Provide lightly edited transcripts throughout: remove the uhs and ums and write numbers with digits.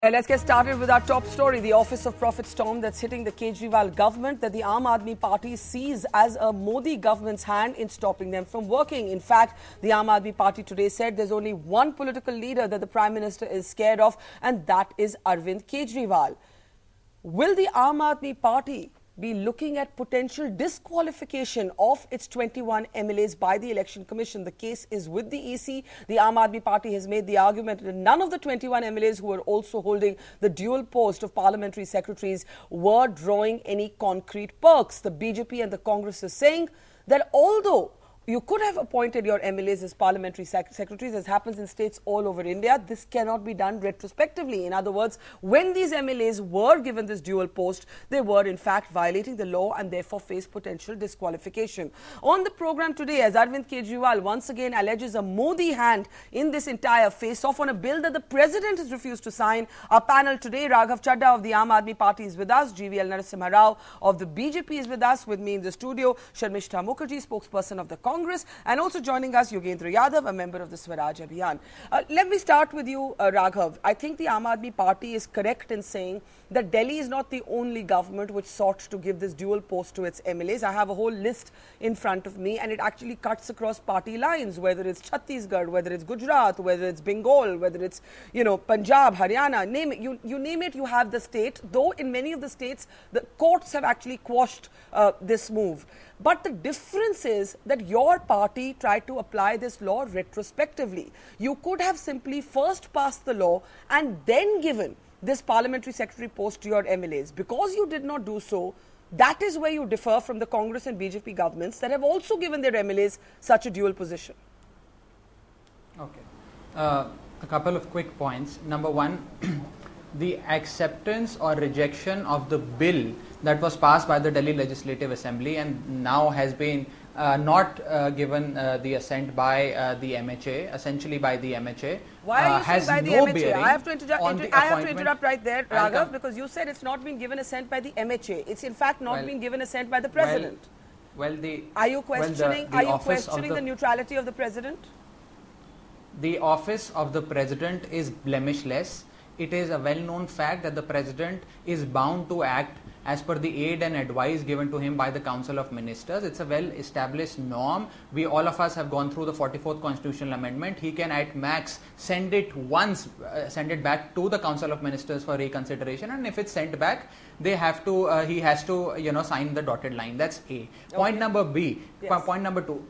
Let's get started with our top story. The Office of Profit storm that's hitting the Kejriwal government that the Aam Aadmi Party sees as a Modi government's hand in stopping them from working. In fact, the Aam Aadmi Party today said there's only one political leader that the Prime Minister is scared of, and that is Arvind Kejriwal. Will the Aam Aadmi Party be looking at potential disqualification of its 21 MLAs by the Election Commission? The case is with the EC. The Aam Aadmi Party has made the argument that none of the 21 MLAs who were also holding the dual post of parliamentary secretaries were drawing any concrete perks. The BJP and the Congress is saying that although you could have appointed your MLAs as parliamentary secretaries, as happens in states all over India, this cannot be done retrospectively. In other words, when these MLAs were given this dual post, they were in fact violating the law and therefore face potential disqualification. On the program today, as Arvind Kejriwal once again alleges a Modi hand in this entire face-off on a bill that the president has refused to sign, our panel today, Raghav Chadha of the Aam Aadmi Party is with us, GVL Narasimha Rao of the BJP is with us. With me in the studio, Sharmishta Mukherjee, spokesperson of the Congress, and also joining us, Yogendra Yadav, a member of the Swaraj Abhiyan. Let me start with you, Raghav. I think the Aam Aadmi Party is correct in saying that Delhi is not the only government which sought to give this dual post to its MLAs. I have a whole list in front of me, and it actually cuts across party lines, whether it's Chhattisgarh, whether it's Gujarat, whether it's Bengal, whether it's, Punjab, Haryana, name it. You name it, you have the state, though in many of the states, the courts have actually quashed this move. But the difference is that your party tried to apply this law retrospectively. You could have simply first passed the law and then given this parliamentary secretary post to your MLAs. Because you did not do so, that is where you differ from the Congress and BJP governments that have also given their MLAs such a dual position. Okay. A couple of quick points. Number one, the acceptance or rejection of the bill that was passed by the Delhi Legislative Assembly and now has been not given the assent by the MHA, essentially by the MHA. Why are you has saying by no the MHA? bearing I have to interrupt right there, Raghav, because you said it's not been given assent by the MHA. It's in fact not been given assent by the President. Are you questioning the neutrality of the President? The office of the President is blemishless. It is a well-known fact that the President is bound to act as per the aid and advice given to him by the Council of Ministers. It's a well-established norm. All of us have gone through the 44th Constitutional Amendment. He can at max send it back to the Council of Ministers for reconsideration, and if it's sent back, he has to sign the dotted line. That's A. Point number B. Yes. Point number two.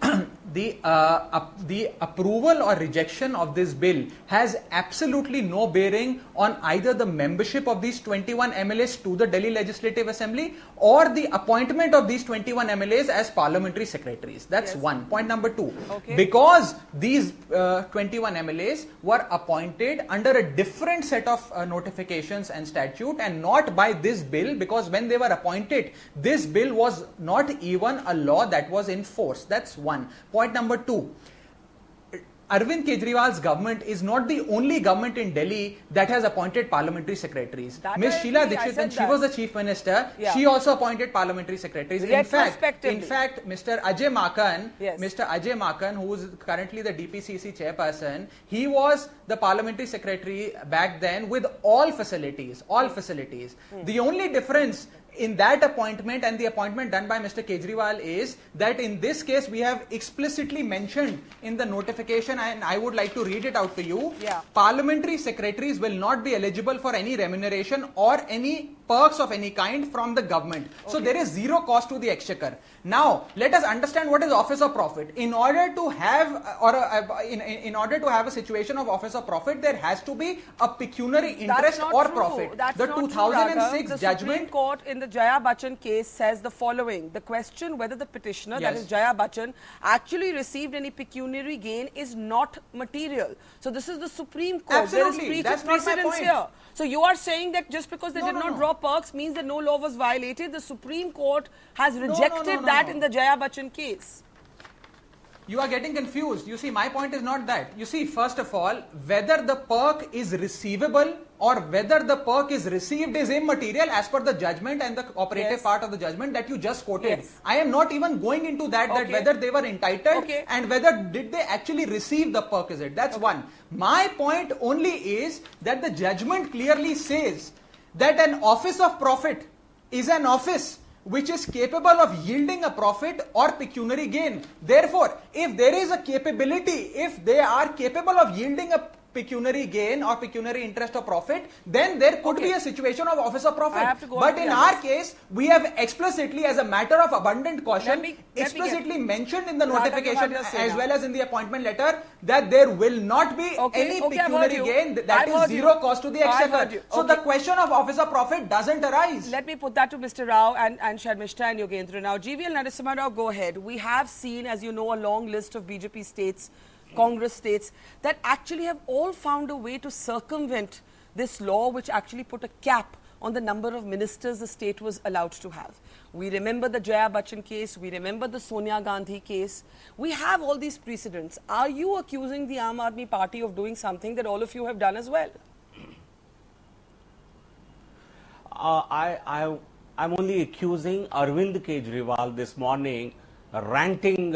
The approval or rejection of this bill has absolutely no bearing on either the membership of these 21 MLAs to the Delhi Legislative Assembly or the appointment of these 21 MLAs as parliamentary secretaries. That's one. Point number two. Okay. Because these 21 MLAs were appointed under a different set of notifications and statute and not by this bill, because when they were appointed, this bill was not even a law that was in force. That's one. Point number two. Arvind Kejriwal's government is not the only government in Delhi that has appointed parliamentary secretaries. Ms. Sheila Dikshit, when she was the chief minister, she also appointed parliamentary secretaries. In fact, Mr. Ajay Makan, who is currently the DPCC chairperson, he was the parliamentary secretary back then with all facilities. The only difference in that appointment and the appointment done by Mr. Kejriwal is that in this case we have explicitly mentioned in the notification, and I would like to read it out to you. Parliamentary secretaries will not be eligible for any remuneration or any perks of any kind from the government. So there is zero cost to the exchequer. Now let us understand what is office of profit. In order to have a situation of office of profit, there has to be a pecuniary interest or profit. The 2006 judgment. Supreme Court in the Jaya Bachchan case says the following: the question whether the petitioner, that is Jaya Bachchan, actually received any pecuniary gain is not material. So this is the Supreme Court. Absolutely. There is precedence here. So you are saying that just because they did not draw perks means that no law was violated. The Supreme Court has rejected that in the Jaya Bachchan case. You are getting confused. You see, my point is not that. You see, first of all, whether the perk is receivable or whether the perk is received is immaterial as per the judgment and the operative part of the judgment that you just quoted. Yes. I am not even going into that, that whether they were entitled and whether did they actually receive the perquisite. That's one. My point only is that the judgment clearly says that an office of profit is an office which is capable of yielding a profit or pecuniary gain. Therefore, if there is a capability, if they are capable of yielding a pecuniary gain or pecuniary interest or profit, then there could be a situation of office of profit. But in our case, we have explicitly, as a matter of abundant caution, explicitly mentioned in the notification as well as in the appointment letter that there will not be any pecuniary gain, that is zero cost to the exchequer. So the question of office of profit doesn't arise. Let me put that to Mr. Rao and Sharmishta and Yogendra. Now, GVL Narasimha Rao, go ahead. We have seen, as you know, a long list of BJP states, Congress states, that actually have all found a way to circumvent this law, which actually put a cap on the number of ministers the state was allowed to have. We remember the Jaya Bachchan case, we remember the Sonia Gandhi case. We have all these precedents. Are you accusing the Aam Aadmi Party of doing something that all of you have done as well? I'm only accusing Arvind Kejriwal this morning, ranting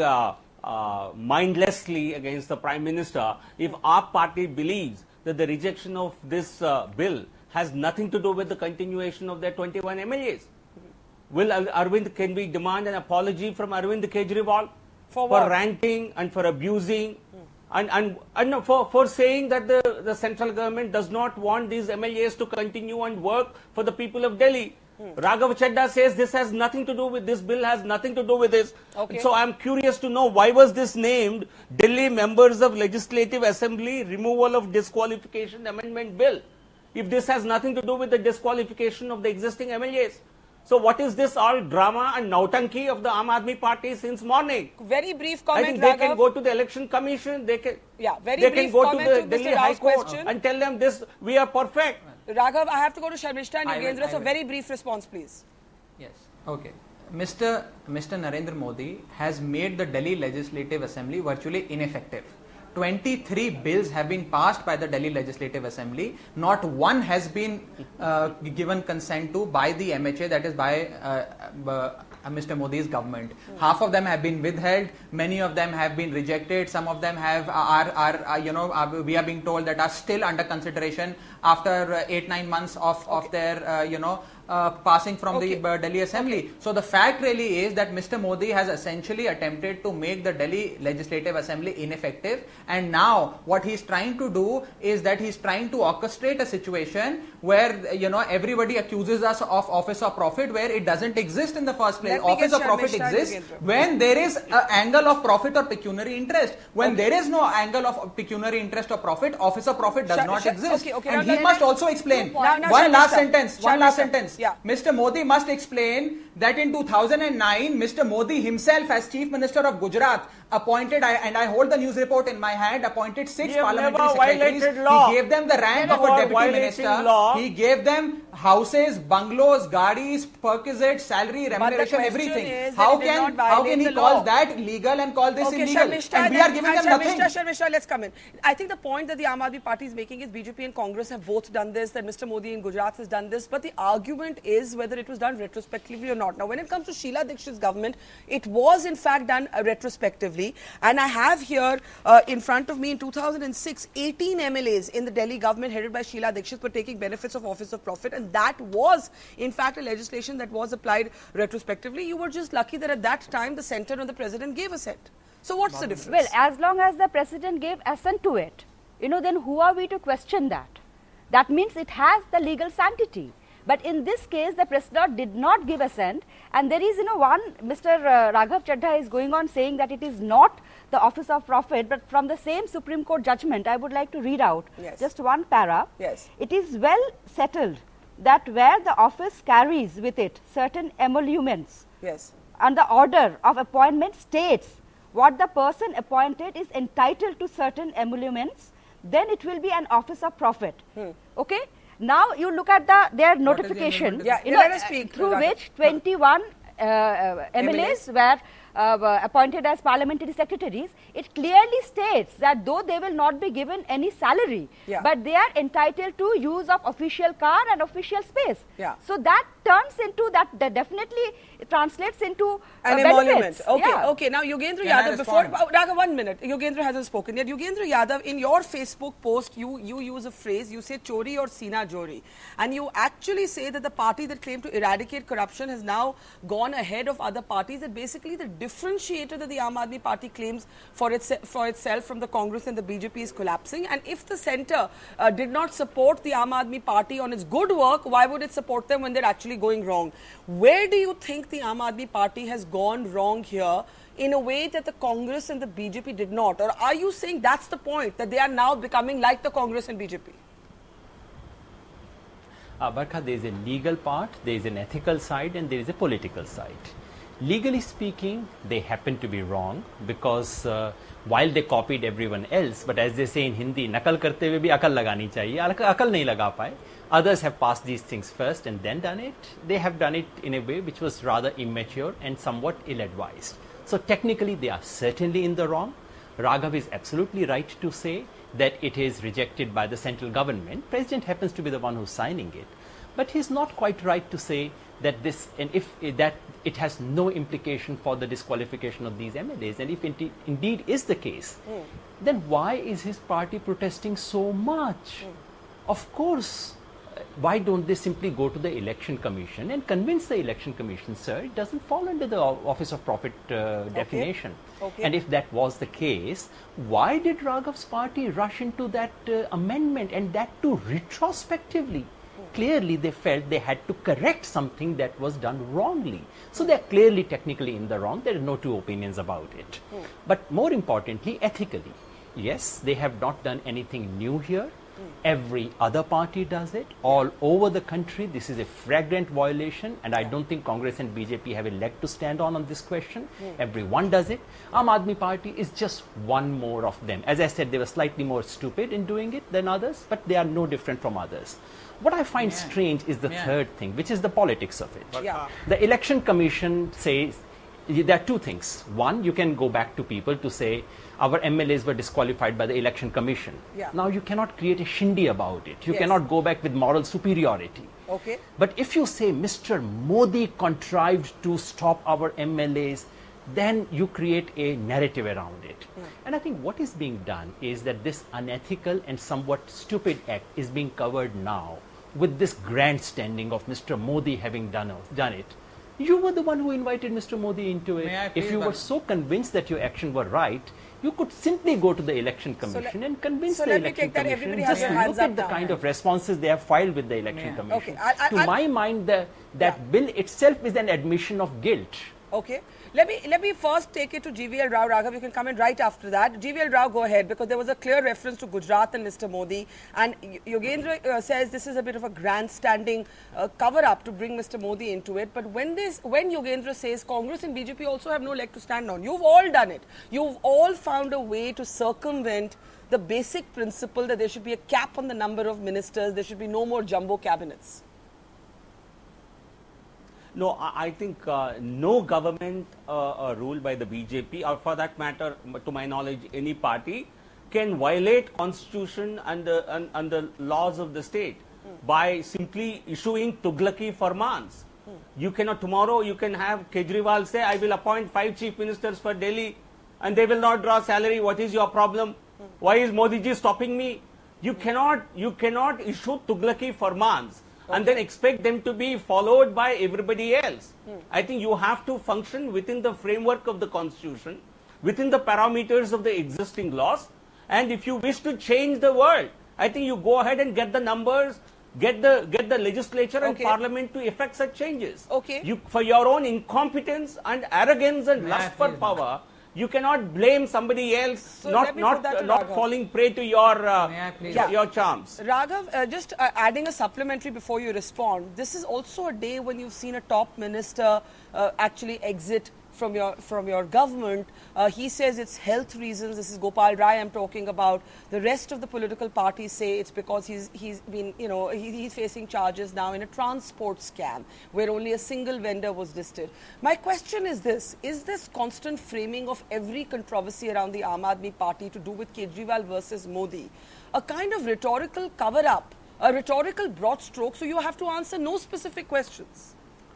mindlessly against the Prime Minister. If our party believes that the rejection of this bill has nothing to do with the continuation of their 21 MLAs, can we demand an apology from Arvind Kejriwal for ranting and for abusing and for saying that the central government does not want these MLAs to continue and work for the people of Delhi? Raghav Chadha says this has nothing to do with this bill, has nothing to do with this. So I'm curious to know, why was this named Delhi Members of Legislative Assembly Removal of Disqualification Amendment Bill, if this has nothing to do with the disqualification of the existing MLAs? So what is this all drama and nautanki of the Aam Aadmi Party since morning? Very brief comment, I think they can go to the Election Commission, they can go to the Delhi High Court and tell them this, we are perfect. Raghav, I have to go to Sharmishta and Yogendra, so very brief response, please. Yes, okay. Mr. Narendra Modi has made the Delhi Legislative Assembly virtually ineffective. 23 bills have been passed by the Delhi Legislative Assembly. Not one has been given consent to by the MHA, that is by Mr. Modi's government. Half of them have been withheld. Many of them have been rejected. Some of them we are being told that are still under consideration after 8-9 months of their passing from the Delhi Assembly. So the fact really is that Mr. Modi has essentially attempted to make the Delhi Legislative Assembly ineffective, and now what he is trying to do is that he is trying to orchestrate a situation where everybody accuses us of office of profit, where it doesn't exist in the first place. Office of profit exists when there is an angle of profit or pecuniary interest. When there is no angle of pecuniary interest or profit, office of profit does not exist. And he must also explain. One last sentence. Mr. Modi must explain that in 2009, Mr. Modi himself, as Chief Minister of Gujarat, appointed, and I hold the news report in my hand, appointed 6 parliamentary secretaries. He gave them the rank of a deputy minister. He gave them houses, bungalows, gadis, perquisite, salary, remuneration, everything. How can he call that legal and call this illegal? And we are giving them nothing. Sharmishta, let's come in. I think the point that the Aam Aadmi Party is making is BJP and Congress have both done this, that Mr. Modi in Gujarat has done this, but the argument is whether it was done retrospectively or not. Now, when it comes to Sheila Dikshit's government, it was in fact done retrospectively, and I have here in front of me in 2006, 18 MLAs in the Delhi government headed by Sheila Dikshit were taking benefits of office of profit, and that was in fact a legislation that was applied retrospectively. You were just lucky that at that time the centre and the president gave assent. So what's the difference? Well, as long as the president gave assent to it, then who are we to question that? That means it has the legal sanctity. But in this case, the president did not give assent, and there is, Mr. Raghav Chadha is going on saying that it is not the office of profit, but from the same Supreme Court judgment, I would like to read out just one para. Yes. It is well settled that where the office carries with it certain emoluments, and the order of appointment states what the person appointed is entitled to certain emoluments, then it will be an office of profit. Okay? Now you look at their notification, let us speak, through which 21 MLAs were appointed as parliamentary secretaries, it clearly states that though they will not be given any salary, but they are entitled to use of official car and official space. So that turns into that definitely translates into an emolument. Okay, okay. Now Yogendra Yadav, before Raghav, 1 minute. Yogendra hasn't spoken yet. Yogendra Yadav, in your Facebook post, you use a phrase. You say chori or sina jori, and you actually say that the party that claimed to eradicate corruption has now gone ahead of other parties. That basically the differentiator that the Aam Aadmi Party claims for itself from the Congress and the BJP is collapsing. And if the centre did not support the Aam Aadmi Party on its good work, why would it support them when they're actually going wrong? Where do you think the Aam Aadmi Party has gone wrong here in a way that the Congress and the BJP did not? Or are you saying that's the point, that they are now becoming like the Congress and BJP? Barkha, there is a legal part, there is an ethical side, and there is a political side. Legally speaking, they happen to be wrong because while they copied everyone else, but as they say in Hindi, nakal karte hue bhi akal lagani chahiye, akal nahi laga paye. Others have passed these things first and then done it. They have done it in a way which was rather immature and somewhat ill-advised. So technically, they are certainly in the wrong. Raghav is absolutely right to say that it is rejected by the central government. President happens to be the one who's signing it. But he's not quite right to say that this, and if that it has no implication for the disqualification of these MLAs. And if indeed is the case, then why is his party protesting so much? Of course, why don't they simply go to the Election Commission and convince the Election Commission, sir, it doesn't fall under the Office of Profit definition. And if that was the case, why did Raghav's party rush into that amendment, and that too retrospectively? Clearly they felt they had to correct something that was done wrongly. So they are clearly technically in the wrong. There are no two opinions about it. But more importantly, ethically, yes, they have not done anything new here. Every other party does it all over the country. This is a flagrant violation, and I don't think Congress and BJP have a leg to stand on this question. Everyone does it. Aam Aadmi Party is just one more of them. As I said, they were slightly more stupid in doing it than others, but they are no different from others. What I find strange is the third thing, which is the politics of it. The Election Commission says there are two things. One, you can go back to people to say our MLAs were disqualified by the Election Commission. Now you cannot create a shindy about it. You cannot go back with moral superiority. But if you say Mr. Modi contrived to stop our MLAs, then you create a narrative around it. And I think what is being done is that this unethical and somewhat stupid act is being covered now with this grandstanding of Mr. Modi having done it. You were the one who invited Mr. Modi into it. If you were so convinced that your action were right, you could simply go to the Election Commission and convince the Election Commission. Just look at the kind of responses they have filed with the Election Commission. To my mind, that bill itself is an admission of guilt. Let me first take it to GVL Rao. Raghav, you can come in right after that. GVL Rao, go ahead, because there was a clear reference to Gujarat and Mr. Modi. And Yogendra says this is a bit of a grandstanding cover-up to bring Mr. Modi into it. But when Yogendra says Congress and BJP also have no leg to stand on, you've all done it. You've all found a way to circumvent the basic principle that there should be a cap on the number of ministers, there should be no more jumbo cabinets. No, I think no government ruled by the BJP, or for that matter, to my knowledge, any party, can violate constitution and the laws of the state by simply issuing Tughlaki Farmans. You cannot, tomorrow you can have Kejriwal say, I will appoint 5 chief ministers for Delhi and they will not draw salary. What is your problem? Why is Modi ji stopping me? You cannot issue Tughlaki Farmans and then expect them to be followed by everybody else. I think you have to function within the framework of the constitution, within the parameters of the existing laws, and if you wish to change the world, I think you go ahead and get the numbers, get the legislature and parliament to effect such changes. You, for your own incompetence and arrogance and lust for power, you cannot blame somebody else not falling prey to your charms. Raghav, just adding a supplementary before you respond, this is also a day when you've seen a top minister actually exit from your government. He says it's health reasons. This is Gopal Rai I'm talking about. The rest of the political parties say it's because he's been, you know, he's facing charges now in a transport scam where only a single vendor was listed. My question is this: is this constant framing of every controversy around the Aam Aadmi Party to do with Kejriwal versus Modi a kind of rhetorical cover-up, a rhetorical broad stroke, so you have to answer no specific questions?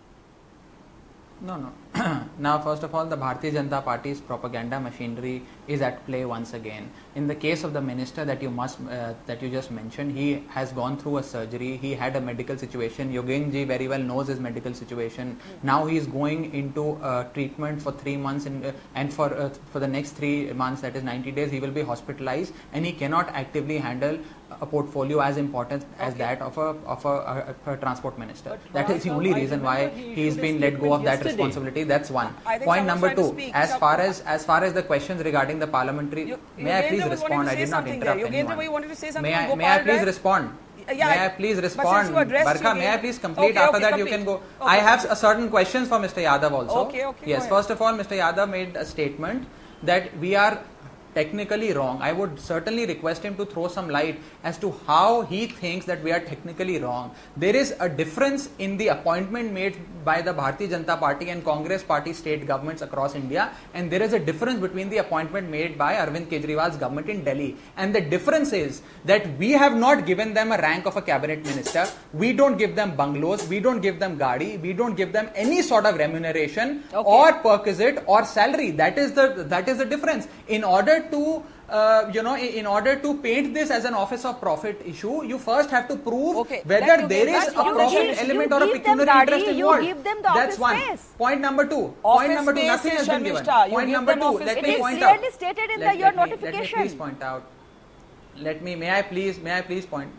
No. Now, first of all, the Bharatiya Janata Party's propaganda machinery is at play once again. In the case of the minister that you just mentioned, he has gone through a surgery. He had a medical situation. Yogen ji very well knows his medical situation. Now he is going into treatment for 3 months, and for the next 3 months, that is 90 days, he will be hospitalized, and he cannot actively handle a portfolio as important as that of a transport minister. That is the only reason why he has been let go of that responsibility. That's one. Point number two, as far as the questions regarding the parliamentary, may I please respond? I did not interrupt anyone. You wanted to say something. May I please respond? May I please respond? Barkha, may I please complete? After that you can go. I have a certain questions for Mr. Yadav also. Yes, first of all, Mr. Yadav made a statement that we are technically wrong. I would certainly request him to throw some light as to how he thinks that we are technically wrong. There is a difference in the appointment made by the Bharatiya Janata Party and Congress Party state governments across India, and there is a difference between the appointment made by Arvind Kejriwal's government in Delhi. And the difference is that we have not given them a rank of a cabinet minister. We don't give them bungalows. We don't give them gadi. We don't give them any sort of remuneration or perquisite or salary. That is the difference. In order to in order to paint this as an office of profit issue, you first have to prove whether there is a profit element or a pecuniary interest involved. That's one. Point number two. Point number two. Nothing has been given. Point number two. Let me point out. It is clearly stated in your notification. Let me please point out. May I please point?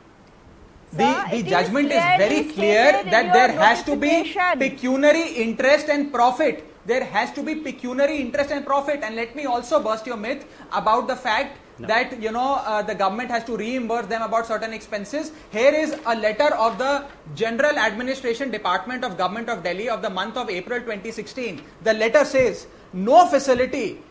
Sir, the judgment is very clear that there has to be pecuniary interest and profit. There has to be pecuniary interest and profit. And let me also burst your myth about the fact that the government has to reimburse them about certain expenses. Here is a letter of the General Administration Department of Government of Delhi of the month of April 2016. The letter says, no facility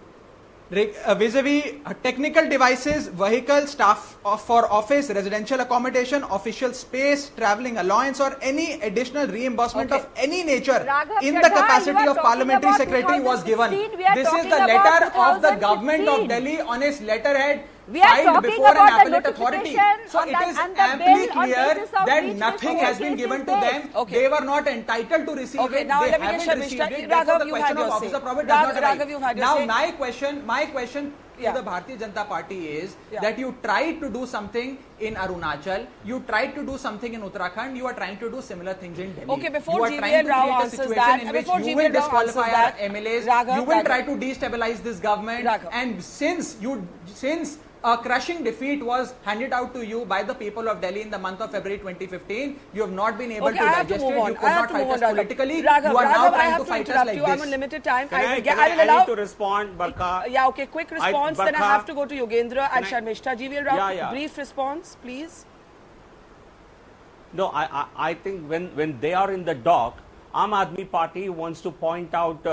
vis-a-vis technical devices, vehicle, staff for office, residential accommodation, official space, travelling allowance or any additional reimbursement of any nature in the capacity of parliamentary secretary was given. This is the letter of the government of Delhi on its letterhead filed before an appellate authority. So it is amply clear that nothing has been given to them. They were not entitled to receive it. Now they haven't received it. Therefore, the question of office of profit does not arise. Now my question to the Bharatiya Janata Party is that you tried to do something in Arunachal, you tried to do something in Uttarakhand, you are trying to do similar things in Delhi. Okay, before GVN Rao answers that, in which you will disqualify our MLAs, you will try to destabilize this government, and since a crushing defeat was handed out to you by the people of Delhi in the month of February 2015. You have not been able to digest it. You could not fight us politically. You are now trying to fight us like this. I'm on limited time. I need to respond, Barkha. Quick response. Then I have to go to Yogendra and Sharmishta. GVL Rao, brief response, please. No, I think when they are in the dock, Aam Aadmi Party wants to point out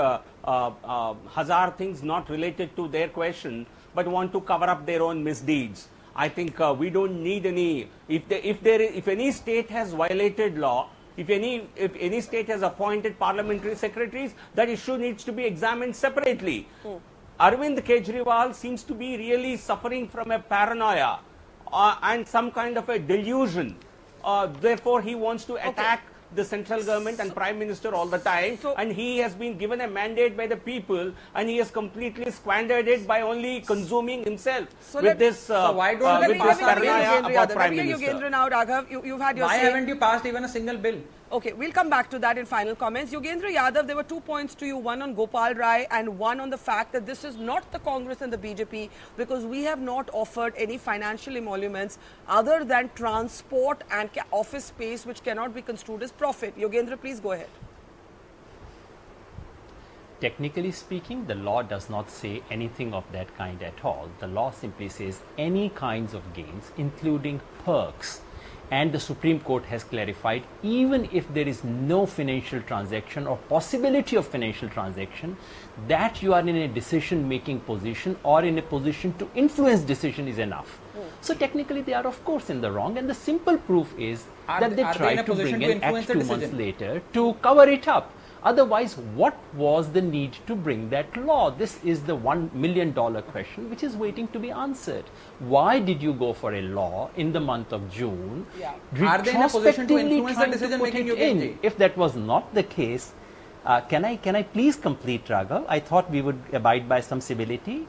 hazard things not related to their question, but want to cover up their own misdeeds. I think we don't need any. If any state has violated law, if any state has appointed parliamentary secretaries, that issue needs to be examined separately. Arvind Kejriwal seems to be really suffering from a paranoia and some kind of a delusion. Therefore, he wants to attack the central government and prime minister all the time, and he has been given a mandate by the people, and he has completely squandered it by only consuming himself with this paranoia about prime minister. Now, Raghav, you've had your Why say. haven't you passed even a single bill? Okay, we'll come back to that in final comments. Yogendra Yadav, there were 2 points to you, one on Gopal Rai and one on the fact that this is not the Congress and the BJP, because we have not offered any financial emoluments other than transport and office space, which cannot be construed as profit. Yogendra, please go ahead. Technically speaking, the law does not say anything of that kind at all. The law simply says any kinds of gains, including perks, And the Supreme Court has clarified, even if there is no financial transaction or possibility of financial transaction, that you are in a decision-making position or in a position to influence decision is enough. So technically they are of course in the wrong, and the simple proof is that they tried to bring an act 2 months later to cover it up. Otherwise, what was the need to bring that law? This is the $1 million question which is waiting to be answered. Why did you go for a law in the month of June? Are they in a position to influence the decision making? If that was not the case, can I please complete, Raghav? I thought we would abide by some civility.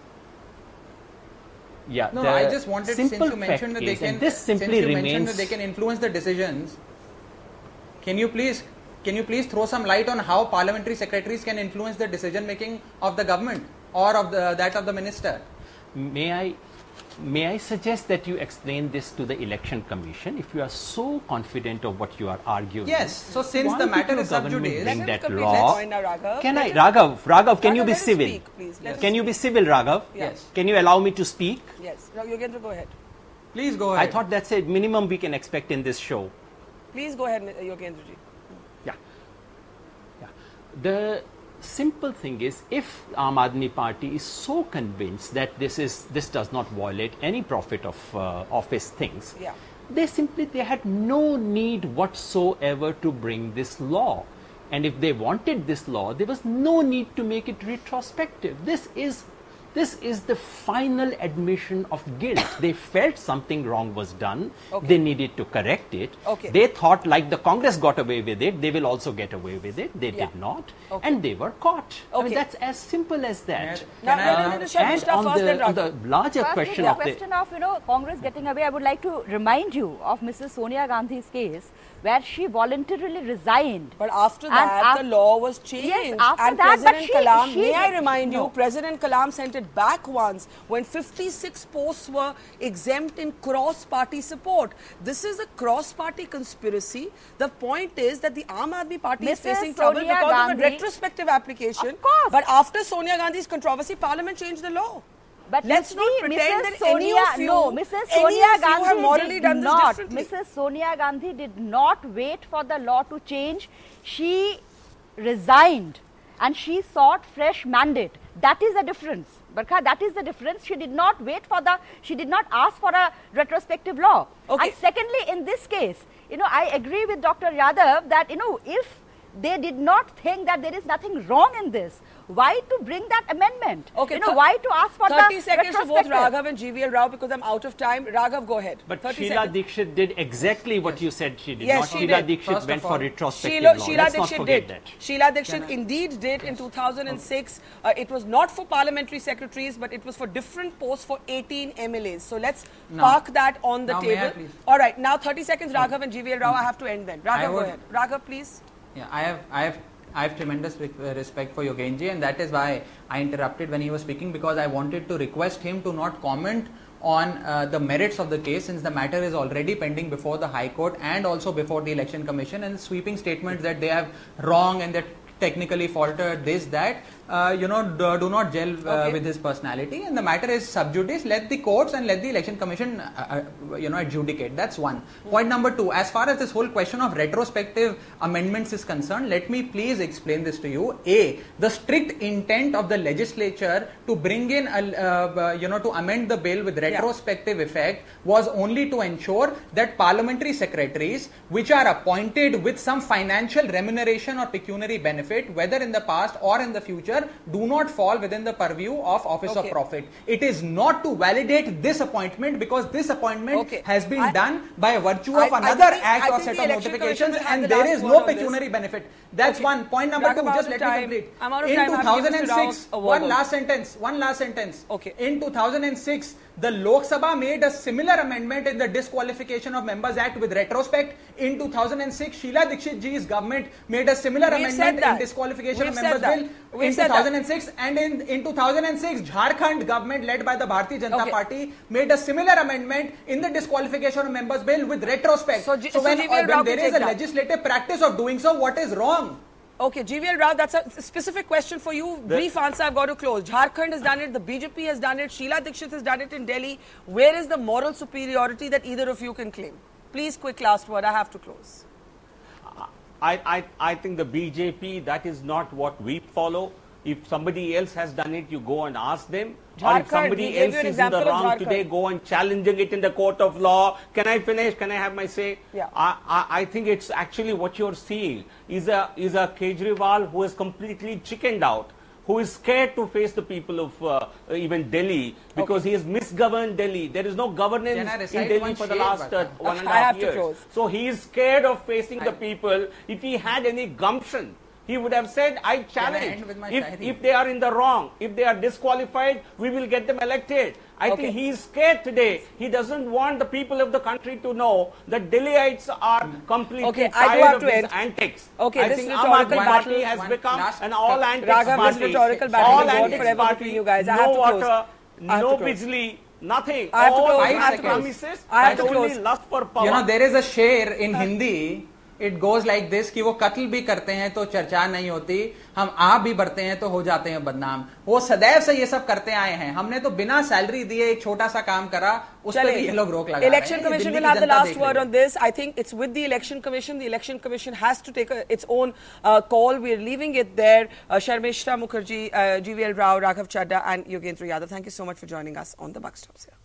Yeah. No, I just wanted, since you mentioned that they can influence the decisions, can you please throw some light on how parliamentary secretaries can influence the decision making of the government or of that of the minister? May I suggest that you explain this to the Election Commission if you are so confident of what you are arguing? Yes. So since the matter is sub judice, bring that law. Raghav, can you be civil? Speak, can you be civil, Raghav? Yes. Can you allow me to speak? Yes. Now, Yogendra, go ahead. Please go ahead. I thought that's a minimum we can expect in this show. Please go ahead, Yogendra ji. Yeah. The simple thing is, if Aam Aadmi Party is so convinced that this does not violate any profit of office things, they had no need whatsoever to bring this law. And if they wanted this law, there was no need to make it retrospective. This is the final admission of guilt. They felt something wrong was done. They needed to correct it. They thought, like the Congress got away with it, they will also get away with it. They did not. And they were caught. I mean, that's as simple as that. And on the larger question of Congress getting away, I would like to remind you of Mrs. Sonia Gandhi's case, where she voluntarily resigned. But after that, the law was changed. Yes, after and that, President Kalam, may I remind you, President Kalam sent it back once when 56 posts were exempt in cross-party support. This is a cross-party conspiracy. The point is that the Aam Aadmi Party is facing trouble because of a retrospective application. Of course. But after Sonia Gandhi's controversy, Parliament changed the law. But let's not pretend that any of you, Mrs. Sonia Gandhi have morally done this differently. Mrs. Sonia Gandhi did not wait for the law to change. She resigned and she sought fresh mandate. That is the difference. Barkha, that is the difference. She did not she did not ask for a retrospective law. And secondly, in this case, I agree with Dr. Yadav that, if they did not think that there is nothing wrong in this, why to bring that amendment? Why to ask for 30 seconds to both Raghav and GVL Rao, because I'm out of time. Raghav, go ahead. But Sheila Dikshit did exactly what you said she did. Yes, Sheila Dikshit went for retrospective law. Sheila Dikshit did. Sheila Dikshit indeed did in 2006. It was not for parliamentary secretaries, but it was for different posts for 18 MLAs. So let's park that on the table. All right, now 30 seconds, Raghav and GVL Rao. I have to end then. Raghav, go ahead. Raghav, please. Yeah, I have tremendous respect for Yogenji, and that is why I interrupted when he was speaking, because I wanted to request him to not comment on the merits of the case, since the matter is already pending before the High Court and also before the Election Commission, and sweeping statements that they have wrong and that technically faltered this, that, do not gel with his personality, and the matter is sub judice. Let the courts and let the Election Commission, adjudicate. That's one. Point number two, as far as this whole question of retrospective amendments is concerned, let me please explain this to you. The strict intent of the legislature to bring in, to amend the bill with retrospective effect was only to ensure that parliamentary secretaries, which are appointed with some financial remuneration or pecuniary benefit, whether in the past or in the future, do not fall within the purview of Office of Profit. It is not to validate this appointment, because this appointment has been done by virtue of another act or set of notifications, and there is no pecuniary benefit. That's one. Point number two, just let me complete. In 2006, one last sentence. In 2006, the Lok Sabha made a similar amendment in the Disqualification of Members Act with retrospect. In 2006, Sheila Dikshit ji's government made a similar amendment in Disqualification of Members Bill in 2006, and in 2006, Jharkhand government led by the Bharatiya Janata Party made a similar amendment in the Disqualification of Members Bill with retrospect. So when there is a legislative practice of doing so, what is wrong? Okay, GVL Rao, that's a specific question for you. Brief answer, I've got to close. Jharkhand has done it, the BJP has done it, Sheila Dikshit has done it in Delhi. Where is the moral superiority that either of you can claim? Please, quick last word. I have to close. I think the BJP, that is not what we follow. If somebody else has done it, you go and ask them. Or if somebody else is in the wrong today, go and challenging it in the court of law. Can I finish? Can I have my say? Yeah. I think it's actually what you're seeing is a Kejriwal who is completely chickened out, who is scared to face the people of even Delhi because he has misgoverned Delhi. There is no governance in Delhi for the last 1.5 years. So he is scared of facing the people. If he had any gumption, he would have said, I challenge. If they are in the wrong, if they are disqualified, we will get them elected. I think he is scared today. He doesn't want the people of the country to know that Delhiites are completely tired of his antics. Okay, I this think rhetorical Aam Aadmi Party has become an all antics Raghav, party. this rhetorical battle All will go on antics forever party, between you guys. I no have to close. water, no bijli, nothing. I have to All close. grand promises I have to and only close. lust for power. You know, there is a sher in Hindi. It goes like this कि वो कत्ल भी करते हैं तो चर्चा नहीं होती, हम आप भी बढ़ते हैं तो हो जाते हैं बदनाम। वो सदैव से ये सब करते आए हैं। हमने तो बिना सैलरी दिए एक छोटा सा काम करा, उस पर भी ये लोग रोक लगा रहे हैं। Election Commission will have the last word on this. I think it's with the Election Commission. The Election Commission has to take its own call. We're leaving it there. Sharmishta Mukherjee, GVL Rao, Raghav Chadha and Yogendra Yadav. Thank you so much for joining us on the Buck Stops here.